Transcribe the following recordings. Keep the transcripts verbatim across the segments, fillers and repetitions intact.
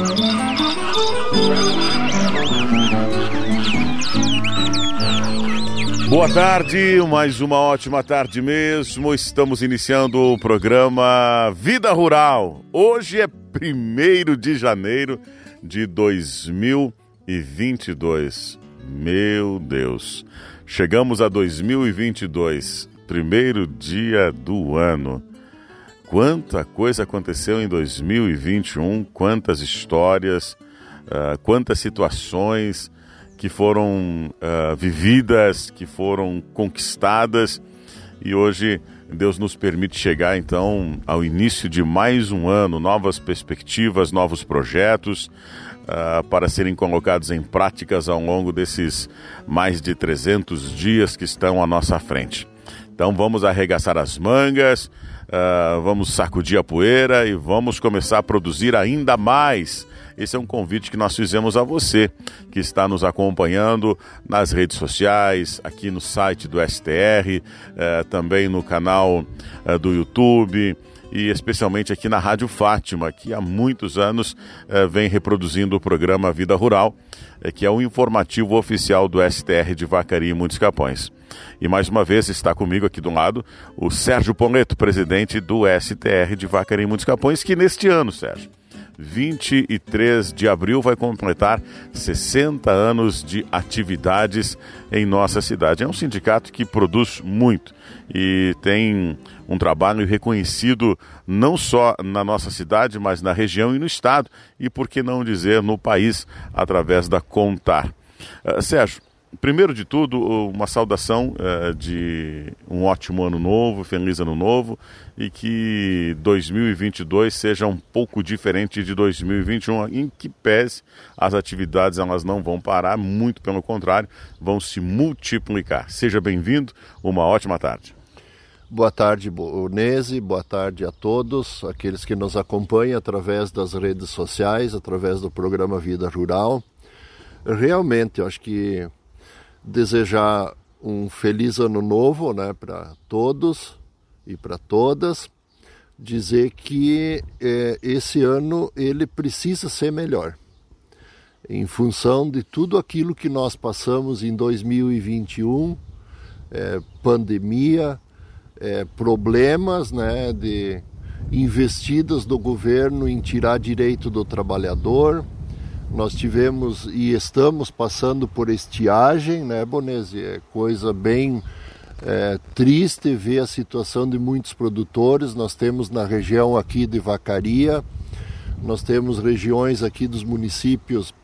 Boa tarde, mais uma ótima tarde mesmo. Estamos iniciando o programa Vida Rural. Hoje é primeiro de janeiro de dois mil e vinte e dois. Meu Deus, chegamos a dois mil e vinte e dois, primeiro dia do ano. Quanta coisa aconteceu em dois mil e vinte e um, quantas histórias, uh, quantas situações que foram uh, vividas, que foram conquistadas, e hoje Deus nos permite chegar então ao início de mais um ano, novas perspectivas, novos projetos uh, para serem colocados em práticas ao longo desses mais de trezentos dias que estão à nossa frente. Então vamos arregaçar as mangas, uh, vamos sacudir a poeira e vamos começar a produzir ainda mais. Esse é um convite que nós fizemos a você, que está nos acompanhando nas redes sociais, aqui no site do S T R, eh, também no canal eh, do YouTube e especialmente aqui na Rádio Fátima, que há muitos anos eh, vem reproduzindo o programa Vida Rural, eh, que é o informativo oficial do S T R de Vacaria e Muitos Capões. E mais uma vez está comigo aqui do lado o Sérgio Poleto, presidente do S T R de Vacaria e Muitos Capões, que neste ano, Sérgio, vinte e três de abril, vai completar sessenta anos de atividades em nossa cidade. É um sindicato que produz muito e tem um trabalho reconhecido não só na nossa cidade, mas na região e no estado, e por que não dizer no país, através da Contar. Uh, Sérgio, primeiro de tudo, uma saudação uh, de um ótimo ano novo, feliz ano novo, e que dois mil e vinte e dois seja um pouco diferente de dois mil e vinte e um, em que pese as atividades elas não vão parar, muito pelo contrário, vão se multiplicar. Seja bem-vindo, uma ótima tarde. Boa tarde, Bonese, boa tarde a todos, aqueles que nos acompanham através das redes sociais, através do programa Vida Rural. Realmente, eu acho que desejar um feliz ano novo, né, para todos e para todas, dizer que é, esse ano ele precisa ser melhor, em função de tudo aquilo que nós passamos em dois mil e vinte e um, é, pandemia, é, problemas, né, de investidas do governo em tirar direito do trabalhador. Nós tivemos e estamos passando por estiagem, né, Bonese? É coisa bem é, triste ver a situação de muitos produtores. Nós temos na região aqui de Vacaria, nós temos regiões aqui dos municípios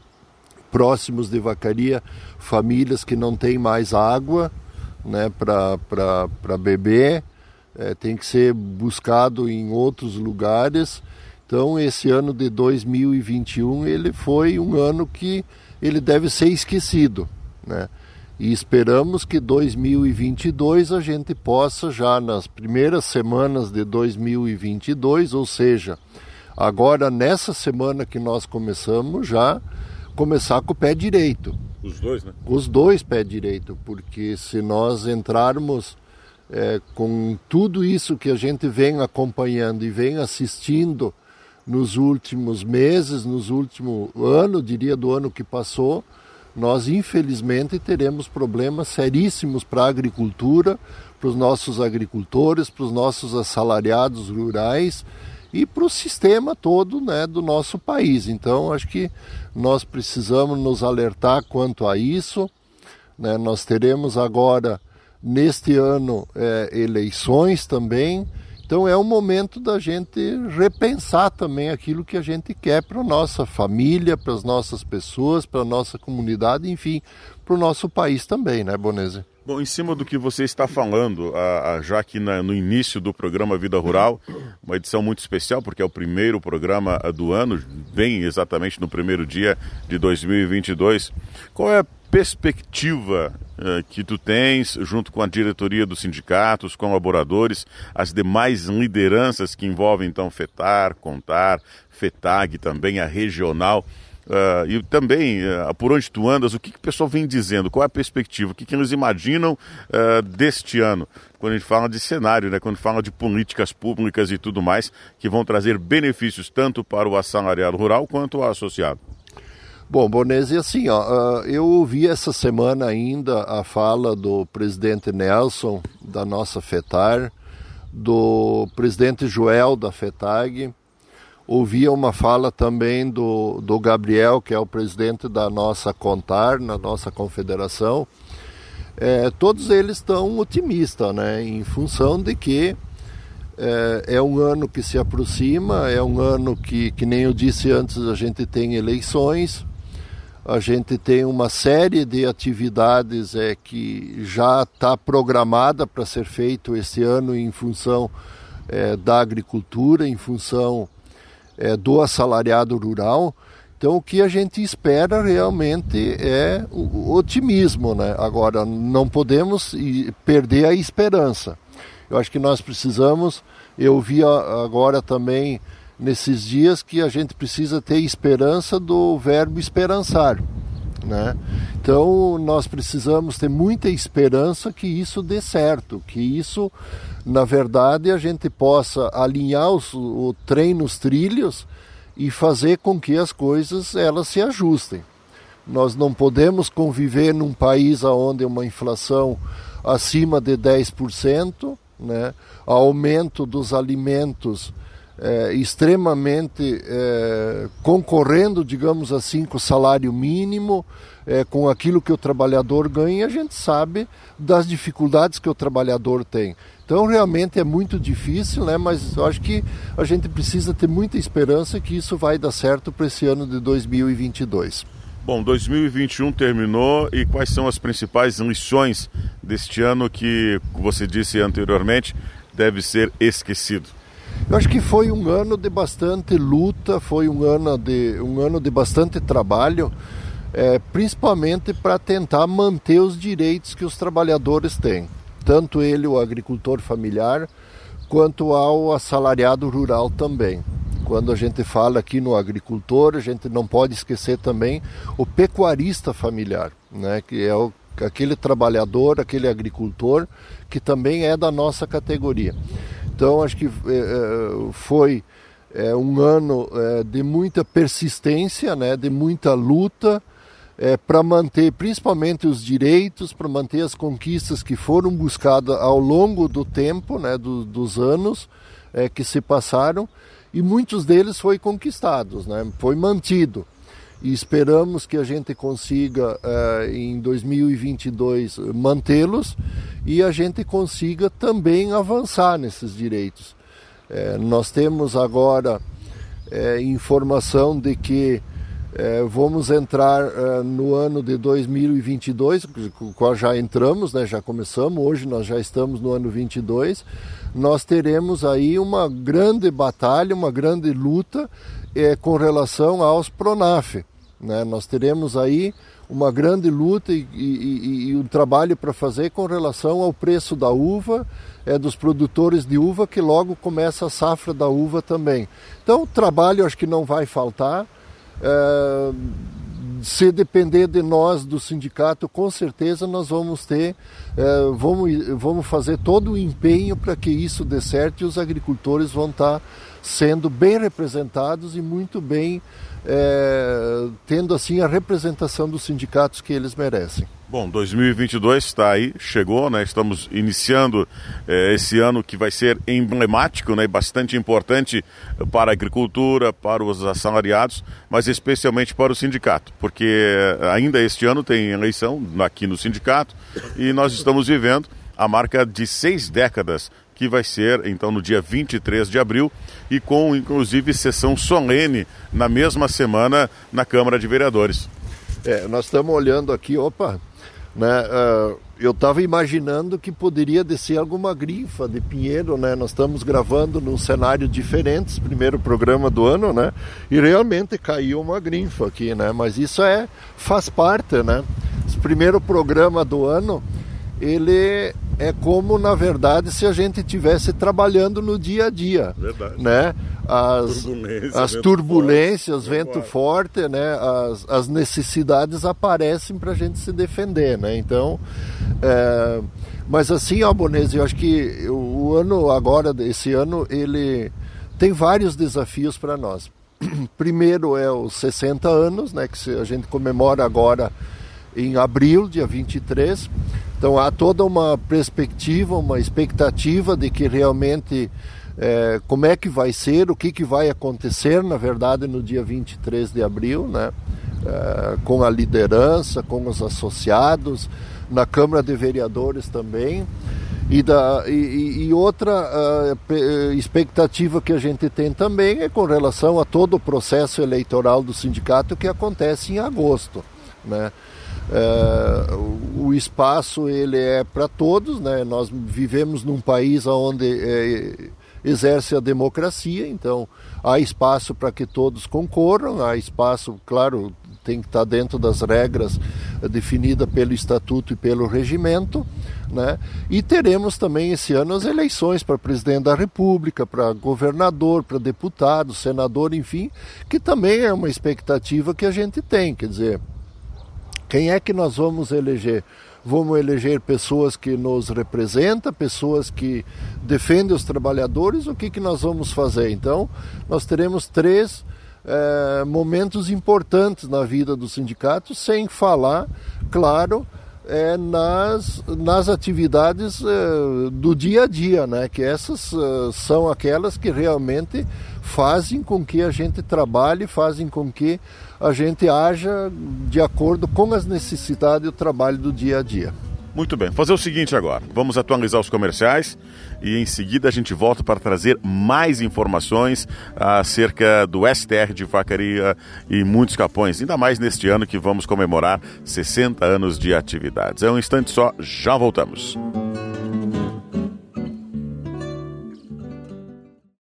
próximos de Vacaria, famílias que não têm mais água, né, para beber, é, tem que ser buscado em outros lugares. Então, esse ano de dois mil e vinte e um, ele foi um ano que ele deve ser esquecido, né? E esperamos que dois mil e vinte e dois a gente possa já nas primeiras semanas de dois mil e vinte e dois, ou seja, agora nessa semana que nós começamos, já começar com o pé direito. Os dois, né? Os dois pés direito, porque se nós entrarmos é, com tudo isso que a gente vem acompanhando e vem assistindo nos últimos meses, nos últimos anos, diria do ano que passou, nós infelizmente teremos problemas seríssimos para a agricultura, para os nossos agricultores, para os nossos assalariados rurais e para o sistema todo, né, do nosso país. Então, acho que nós precisamos nos alertar quanto a isso, né? Nós teremos agora, neste ano, é, eleições também. Então é um momento da gente repensar também aquilo que a gente quer para a nossa família, para as nossas pessoas, para a nossa comunidade, enfim, para o nosso país também, né, Bonese? Bom, em cima do que você está falando, a, a, já aqui na, no início do programa Vida Rural, uma edição muito especial, porque é o primeiro programa do ano, vem exatamente no primeiro dia de dois mil e vinte e dois. Qual é a perspectiva uh, que tu tens, junto com a diretoria dos sindicatos, colaboradores, as demais lideranças que envolvem, então, FETAR, CONTAR, FETAG, também a regional, uh, e também uh, por onde tu andas, o que, que o pessoal vem dizendo, qual é a perspectiva, o que, que eles imaginam uh, deste ano, quando a gente fala de cenário, né? Quando fala de políticas públicas e tudo mais, que vão trazer benefícios tanto para o assalariado rural quanto ao associado. Bom, Bornesi, assim, ó, eu ouvi essa semana ainda a fala do presidente Nelson, da nossa FETAR, do presidente Joel, da FETAG, ouvia uma fala também do, do Gabriel, que é o presidente da nossa CONTAR, na nossa confederação. É, todos eles estão otimistas, né, em função de que é, é um ano que se aproxima, é um ano que, que nem eu disse antes, a gente tem eleições. A gente tem uma série de atividades é, que já está programada para ser feito esse ano em função é, da agricultura, em função é, do assalariado rural. Então o que a gente espera realmente é o otimismo, né? Agora, não podemos perder a esperança. Eu acho que nós precisamos, eu vi agora também nesses dias que a gente precisa ter esperança do verbo esperançar, né? Então nós precisamos ter muita esperança que isso dê certo, que isso, na verdade, a gente possa alinhar os, o trem nos trilhos e fazer com que as coisas elas se ajustem. Nós não podemos conviver num país onde uma inflação acima de dez por cento, né? Aumento dos alimentos É, extremamente é, concorrendo, digamos assim, com o salário mínimo, é, com aquilo que o trabalhador ganha, a gente sabe das dificuldades que o trabalhador tem. Então realmente é muito difícil, né? Mas eu acho que a gente precisa ter muita esperança que isso vai dar certo para esse ano de dois mil e vinte e dois. Bom, dois mil e vinte e um terminou e quais são as principais lições deste ano que você disse anteriormente deve ser esquecido? Eu acho que foi um ano de bastante luta, foi um ano de, um ano de bastante trabalho, é, principalmente para tentar manter os direitos que os trabalhadores têm. Tanto ele, o agricultor familiar, quanto ao assalariado rural também. Quando a gente fala aqui no agricultor, a gente não pode esquecer também o pecuarista familiar, né, que é o, aquele trabalhador, aquele agricultor que também é da nossa categoria. Então, acho que é, foi é, um ano é, de muita persistência, né, de muita luta é, para manter principalmente os direitos, para manter as conquistas que foram buscadas ao longo do tempo, né, do, dos anos é, que se passaram, e muitos deles foram conquistados, né, foi mantido. E esperamos que a gente consiga, uh, em dois mil e vinte e dois, mantê-los e a gente consiga também avançar nesses direitos. Uh, nós temos agora uh, informação de que uh, vamos entrar uh, no ano de dois mil e vinte e dois, com o qual já entramos, né, já começamos, hoje nós já estamos no ano vinte e dois, nós teremos aí uma grande batalha, uma grande luta uh, com relação aos PRONAF. Né? Nós teremos aí uma grande luta e, e, e um trabalho para fazer com relação ao preço da uva, é, dos produtores de uva, que logo começa a safra da uva também. Então o trabalho acho que não vai faltar. É, se depender de nós, do sindicato, com certeza nós vamos ter, é, vamos, vamos fazer todo o empenho para que isso dê certo e os agricultores vão estar sendo bem representados e muito bem É, tendo assim a representação dos sindicatos que eles merecem. Bom, dois mil e vinte e dois está aí, chegou, né? Estamos iniciando eh, esse ano que vai ser emblemático, né? Bastante importante para a agricultura, para os assalariados, mas especialmente para o sindicato, porque ainda este ano tem eleição aqui no sindicato e nós estamos vivendo a marca de seis décadas, que vai ser, então, no dia vinte e três de abril, e com, inclusive, sessão solene na mesma semana na Câmara de Vereadores. É, nós estamos olhando aqui, opa, né, uh, eu estava imaginando que poderia descer alguma grifa de pinheiro, né, nós estamos gravando num cenário diferente, primeiro programa do ano, né, e realmente caiu uma grifa aqui, né, mas isso é, faz parte, né, esse primeiro programa do ano, ele é como, na verdade, se a gente estivesse trabalhando no dia a dia. Verdade. Né? as, Turbulência, as vento turbulências, forte, vento forte, né? As, as necessidades aparecem para a gente se defender, né? Então, é, mas assim, Albanese, eu acho que o, o ano agora, esse ano, ele tem vários desafios para nós. Primeiro é os sessenta anos, né? Que a gente comemora agora em abril, dia vinte e três. Então há toda uma perspectiva, uma expectativa de que realmente é, como é que vai ser, o que, que vai acontecer, na verdade, no dia vinte e três de abril, né? É, com a liderança, com os associados, na Câmara de Vereadores também. E, da, e, e outra uh, expectativa que a gente tem também é com relação a todo o processo eleitoral do sindicato que acontece em agosto, né? Uh, o, o espaço ele é para todos, né? Nós vivemos num país onde é, exerce a democracia, então há espaço para que todos concorram, há espaço, claro, tem que estar dentro das regras definidas pelo Estatuto e pelo Regimento, né? E teremos também esse ano as eleições para presidente da República, para governador, para deputado, senador, enfim, que também é uma expectativa que a gente tem, quer dizer, quem é que nós vamos eleger? Vamos eleger pessoas que nos representam, pessoas que defendem os trabalhadores, o que, que nós vamos fazer? Então, nós teremos três é, momentos importantes na vida do sindicato, sem falar, claro, é, nas, nas atividades é, do dia a dia, né? Que essas é, são aquelas que realmente fazem com que a gente trabalhe, fazem com que a gente haja de acordo com as necessidades do trabalho do dia a dia. Muito bem, fazer o seguinte agora, vamos atualizar os comerciais e em seguida a gente volta para trazer mais informações acerca do S T R de Vacaria e muitos capões, ainda mais neste ano que vamos comemorar sessenta anos de atividades. É um instante só, já voltamos.